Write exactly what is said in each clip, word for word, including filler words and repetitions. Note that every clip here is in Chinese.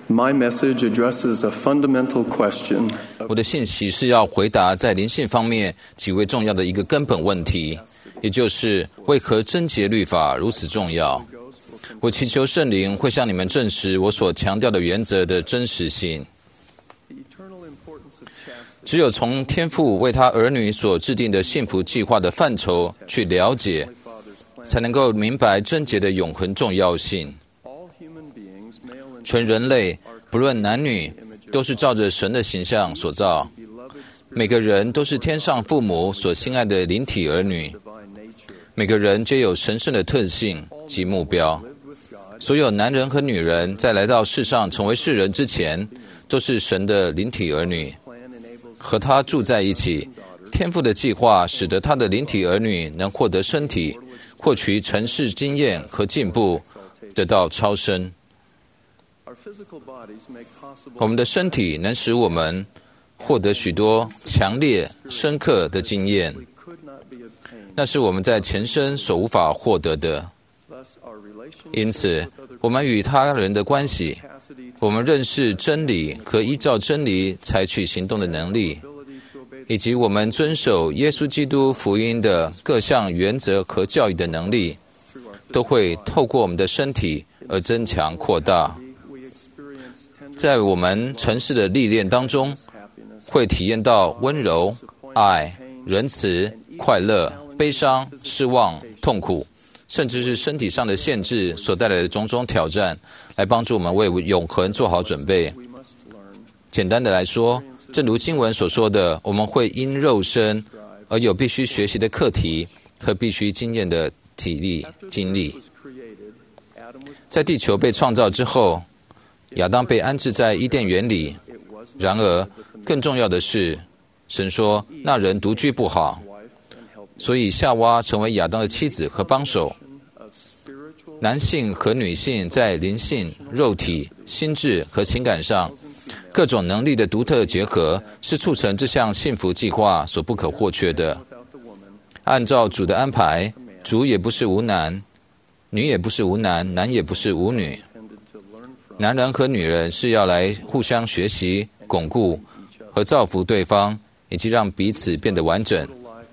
My message addresses a fundamental question. 我的信息是要回答在灵性方面极为重要的一个根本问题，也就是为何贞洁律法如此重要。我祈求圣灵会向你们证实我所强调的原则的真实性。只有从天父为他儿女所制定的幸福计划的范畴去了解，才能够明白贞洁的永恒重要性。全人类不论男女都是照着神的形象所造，每个人都是天上父母所心爱的灵体儿女，每个人皆有神圣的特性及目标。所有男人和女人在来到世上成为世人之前，都是神的灵体儿女，和他住在一起。天父的计划使得他的灵体儿女能获得身体，获取尘世经验和进步，得到超生。我们的身体能使我们获得许多强烈深刻的经验，那是我们在前生所无法获得的。因此我们与他人的关系，我们认识真理和依照真理采取行动的能力，以及我们遵守耶稣基督福音的各项原则和教育的能力，都会透过我们的身体而增强扩大。在我们尘世的历练当中，会体验到温柔、爱、仁慈、快乐、悲伤、失望、痛苦，甚至是身体上的限制所带来的种种挑战，来帮助我们为永恒做好准备。简单的来说，正如经文所说的，我们会因肉身而有必须学习的课题和必须经验的体力经历。在地球被创造之后，亚当被安置在伊甸园里，然而更重要的是，神说那人独居不好，所以夏娃成为亚当的妻子和帮手。男性和女性在灵性、肉体、心智和情感上各种能力的独特结合，是促成这项幸福计划所不可或缺的。按照主的安排，主也不是无男，女也不是无男，男也不是无女。男人和女人是要来互相学习、巩固和造福对方，以及让彼此变得完整。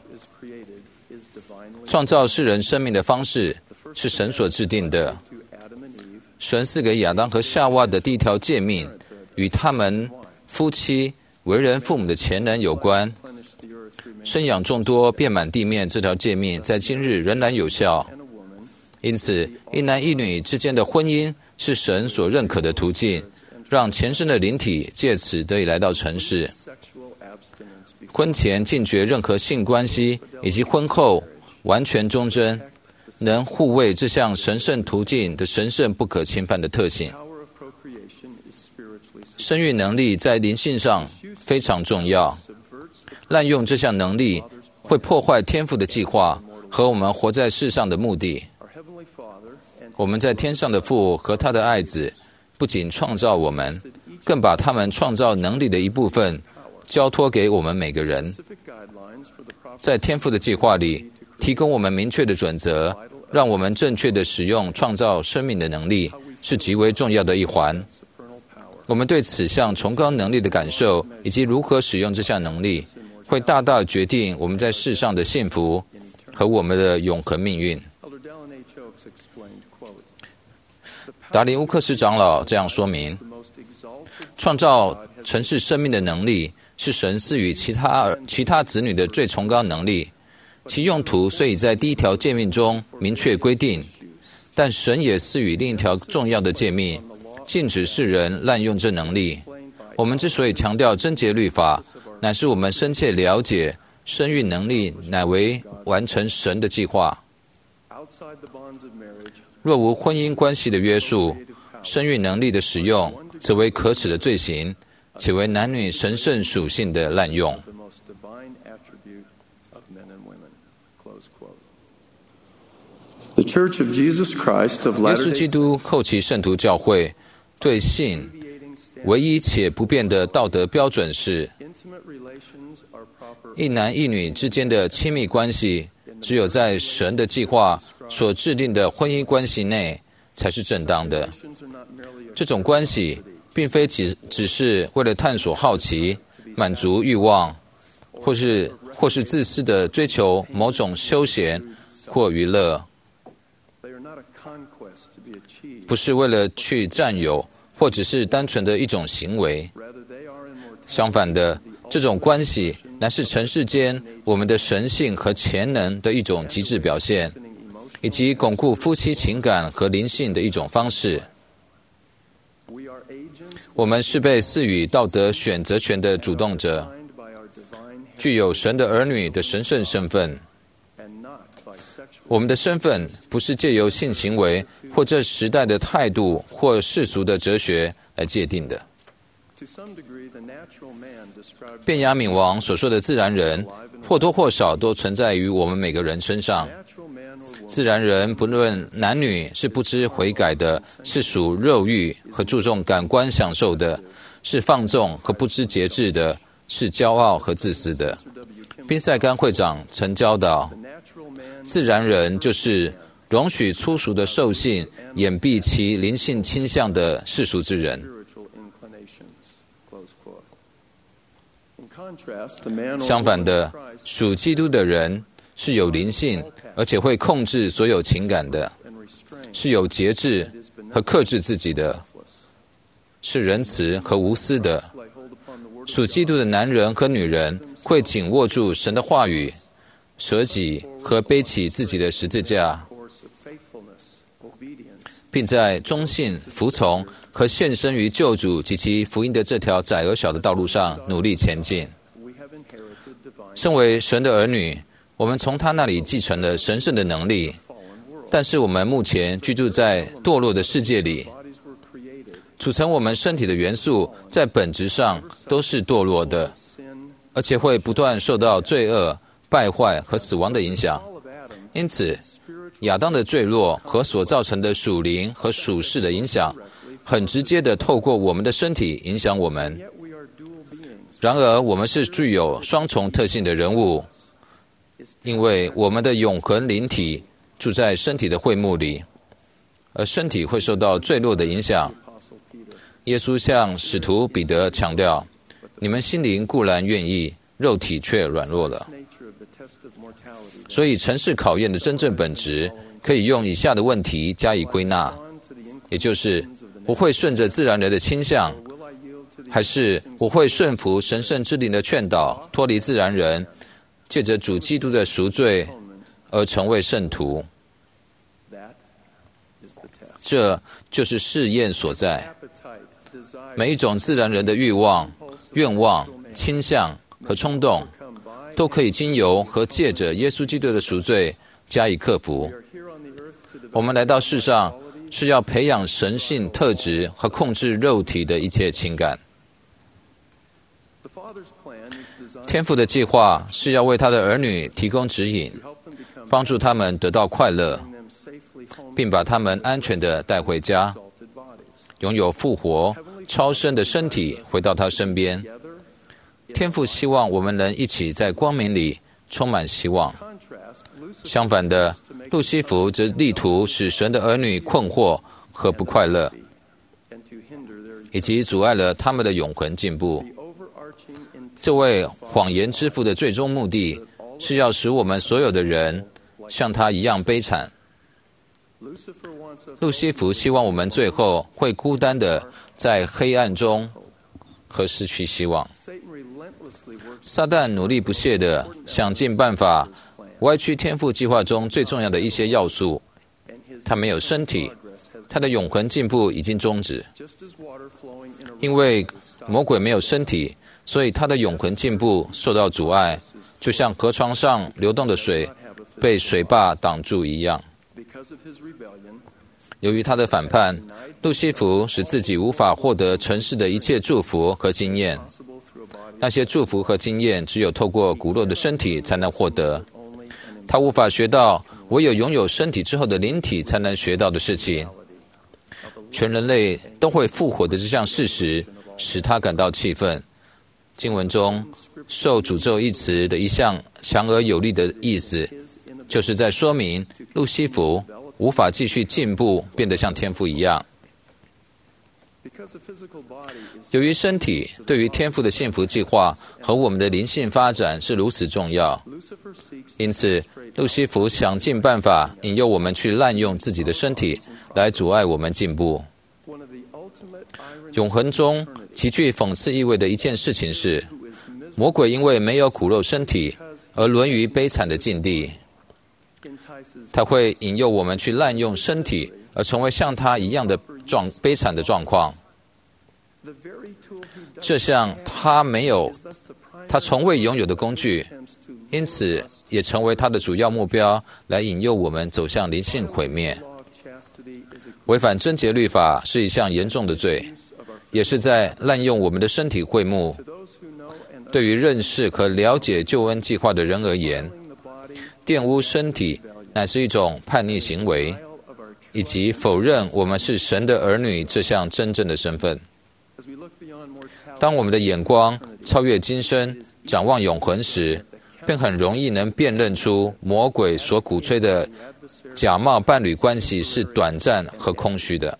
创造世人生命的方式是神所制定的。神赐给亚当和夏娃的第一条诫命，与他们夫妻为人父母的潜能有关。生养众多，遍满地面这条诫命在今日仍然有效。因此，一男一女之间的婚姻是神所认可的途径，让前生的灵体借此得以来到尘世。婚前禁绝任何性关系，以及婚后完全忠贞，能护卫这项神圣途径的神圣不可侵犯的特性。生育能力在灵性上非常重要，滥用这项能力会破坏天父的计划和我们活在世上的目的。我们在天上的父和他的爱子不仅创造我们，更把他们创造能力的一部分交托给我们每个人。在天父的计划里，提供我们明确的准则，让我们正确地使用创造生命的能力，是极为重要的一环。我们对此项崇高能力的感受，以及如何使用这项能力，会大大决定我们在世上的幸福和我们的永恒命运。达林乌克斯长老这样说明：创造尘世生命的能力是神赐予其他其他子女的最崇高能力，其用途虽已在第一条诫命中明确规定，但神也赐予另一条重要的诫命，禁止世人滥用这能力。我们之所以强调贞洁律法，乃是我们深切了解生育能力乃为完成神的计划。若无婚姻关系的约束，生育能力的使用则为可耻的罪行，且为男女神圣属性的滥用。 The Church of Jesus Christ of 耶稣 Latter-day 基督后期圣徒教会对性唯一且不变的道德标准是：一男一女之间的亲密关系，只有在神的计划所制定的婚姻关系内才是正当的。这种关系并非只只是为了探索好奇、满足欲望，或是或是自私的追求某种休闲或娱乐，不是为了去占有，或只是单纯的一种行为。相反的，这种关系乃是尘世间我们的神性和潜能的一种极致表现，以及巩固夫妻情感和灵性的一种方式。我们是被赐予道德选择权的主动者，具有神的儿女的神圣身份。我们的身份不是借由性行为或这时代的态度或世俗的哲学来界定的。便雅悯王所说的自然人，或多或少都存在于我们每个人身上。自然人不论男女，是不知悔改的，是属肉欲和注重感官享受的，是放纵和不知节制的，是骄傲和自私的。宾塞甘会长曾教导，自然人就是容许粗俗的兽性掩蔽其灵性倾向的世俗之人。相反的，属基督的人是有灵性，而且会控制所有情感的，是有节制和克制自己的，是仁慈和无私的。属基督的男人和女人会紧握住神的话语，舍己和背起自己的十字架，并在忠信、服从和献身于救主及其福音的这条窄而小的道路上努力前进。身为神的儿女，我们从他那里继承了神圣的能力，但是我们目前居住在堕落的世界里，组成我们身体的元素在本质上都是堕落的，而且会不断受到罪恶、败坏和死亡的影响。因此，亚当的坠落和所造成的属灵和属世的影响，很直接地透过我们的身体影响我们。然而，我们是具有双重特性的人物，因为我们的永恒灵体住在身体的会幕里，而身体会受到坠落的影响。耶稣向使徒彼得强调，你们心灵固然愿意，肉体却软弱了。所以尘世考验的真正本质可以用以下的问题加以归纳，也就是我会顺着自然人的倾向，还是我会顺服神圣之灵的劝导，脱离自然人，借着主基督的赎罪而成为圣徒。这就是试验所在。每一种自然人的欲望、愿望、倾向和冲动，都可以经由和借着耶稣基督的赎罪加以克服。我们来到世上是要培养神性特质和控制肉体的一切情感。天父的计划是要为他的儿女提供指引，帮助他们得到快乐，并把他们安全地带回家，拥有复活、超生的身体回到他身边。天父希望我们能一起在光明里充满希望。相反的，路西弗则力图使神的儿女困惑和不快乐，以及阻碍了他们的永恒进步。这位谎言之父的最终目的是要使我们所有的人像他一样悲惨。路西弗希望我们最后会孤单的在黑暗中和失去希望。撒旦努力不懈地想尽办法歪曲天父计划中最重要的一些要素。他没有身体，他的永恒进步已经终止。因为魔鬼没有身体，所以他的永恒进步受到阻碍，就像河床上流动的水被水坝挡住一样。由于他的反叛，路西弗使自己无法获得尘世的一切祝福和经验。那些祝福和经验只有透过骨肉的身体才能获得。他无法学到唯有拥有身体之后的灵体才能学到的事情。全人类都会复活的这项事实使他感到气愤。经文中受诅咒一词的一项强而有力的意思，就是在说明路西弗无法继续进步，变得像天父一样。 由于身体对于天父的幸福计划和我们的灵性发展是如此重要，因此路西弗想尽办法引诱我们去滥用自己的身体，来阻碍我们进步。永恒中极具讽刺意味的一件事情是，魔鬼因为没有苦肉身体而沦于悲惨的境地，他会引诱我们去滥用身体，而成为像他一样的状悲惨的状况。这项他没有、他从未拥有的工具，因此也成为他的主要目标，来引诱我们走向灵性毁灭。违反贞洁律法是一项严重的罪，也是在滥用我们的身体会幕。对于认识和了解救恩计划的人而言，玷污身体乃是一种叛逆行为，以及否认我们是神的儿女这项真正的身份。当我们的眼光超越今生，展望永恒时，便很容易能辨认出魔鬼所鼓吹的假冒伴侣关系是短暂和空虚的。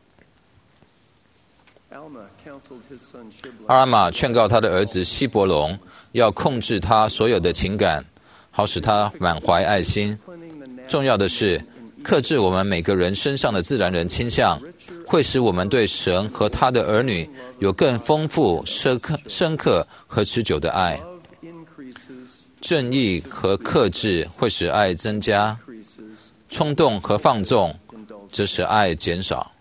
阿尔玛劝告他的儿子希伯龙要控制他所有的情感，好使他满怀爱心。重要的是，克制我们每个人身上的自然人倾向，会使我们对神和他的儿女有更丰富、深刻、深刻和持久的爱。正义和克制会使爱增加，冲动和放纵则使爱减少。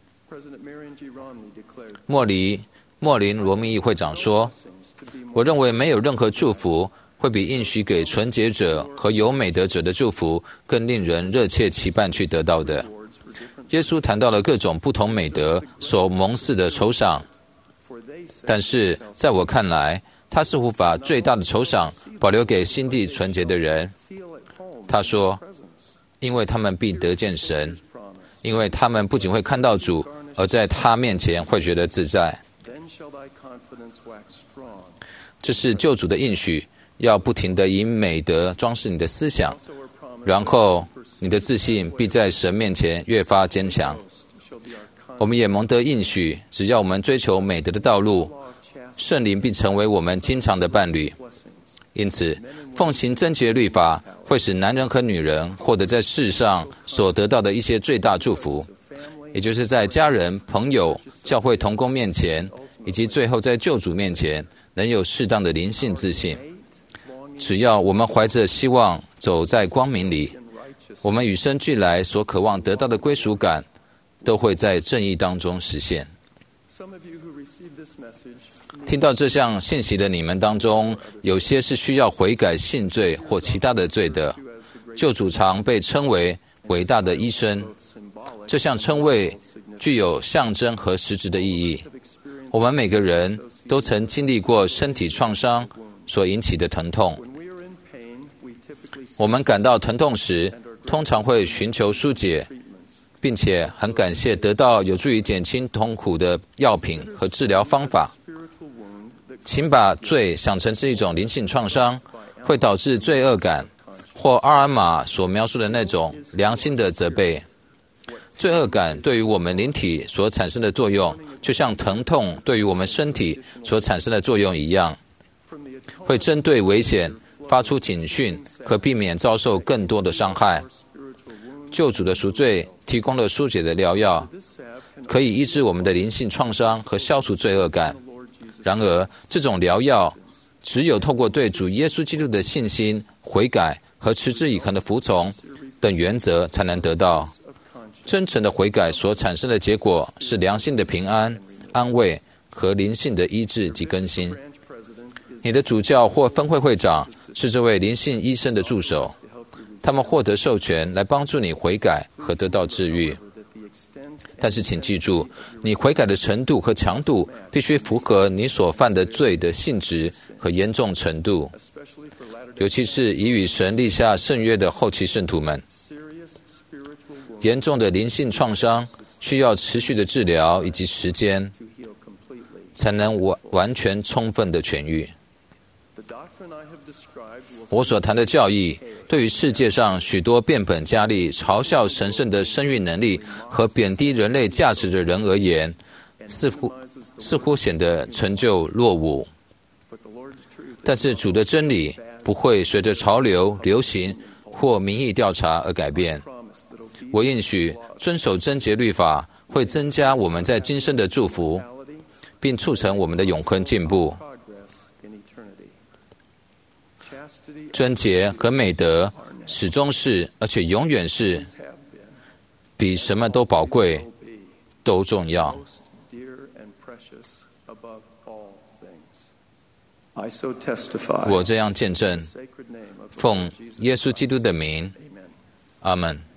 莫里莫林罗密议会长说：“我认为没有任何祝福会比应许给纯洁者和有美德者的祝福更令人热切期盼去得到的。”耶稣谈到了各种不同美德所蒙赐的酬赏，但是在我看来，他似乎把最大的酬赏保留给心地纯洁的人。他说：“因为他们必得见神，因为他们不仅会看到主，而在他面前会觉得自在。”这是救主的应许，要不停地以美德装饰你的思想，然后你的自信必在神面前越发坚强。我们也蒙得应许，只要我们追求美德的道路，圣灵必成为我们经常的伴侣。因此，奉行贞洁律法会使男人和女人获得在世上所得到的一些最大祝福，也就是在家人、朋友、教会同工面前，以及最后在救主面前，能有适当的灵性自信。只要我们怀着希望走在光明里，我们与生俱来所渴望得到的归属感，都会在正义当中实现。听到这项信息的你们当中，有些是需要悔改信罪或其他的罪的。救主常被称为伟大的医生，这项称谓具有象征和实质的意义。我们每个人都曾经历过身体创伤所引起的疼痛。我们感到疼痛时，通常会寻求疏解，并且很感谢得到有助于减轻痛苦的药品和治疗方法。请把罪想成是一种灵性创伤，会导致罪恶感，或阿尔玛所描述的那种良心的责备。罪恶感对于我们灵体所产生的作用，就像疼痛对于我们身体所产生的作用一样，会针对危险发出警讯，可避免遭受更多的伤害。救主的赎罪提供了疏解的疗药，可以医治我们的灵性创伤和消除罪恶感。然而，这种疗药只有透过对主耶稣基督的信心、悔改和持之以恒的服从等原则才能得到。真诚的悔改所产生的结果是良心的平安、安慰和灵性的医治及更新。你的主教或分会会长是这位灵性医生的助手，他们获得授权来帮助你悔改和得到治愈。但是请记住，你悔改的程度和强度必须符合你所犯的罪的性质和严重程度，尤其是已与神立下圣约的后期圣徒们。严重的灵性创伤需要持续的治疗以及时间，才能完完全充分的痊愈。我所谈的教义，对于世界上许多变本加厉嘲笑神圣的生育能力和贬低人类价值的人而言， 似乎似乎显得陈旧落伍，但是主的真理不会随着潮流、流行或民意调查而改变。我应许遵守贞洁律法会增加我们在今生的祝福，并促成我们的永恒进步。贞洁和美德始终是，而且永远是比什么都宝贵、都重要。我这样见证，奉耶稣基督的名，阿们。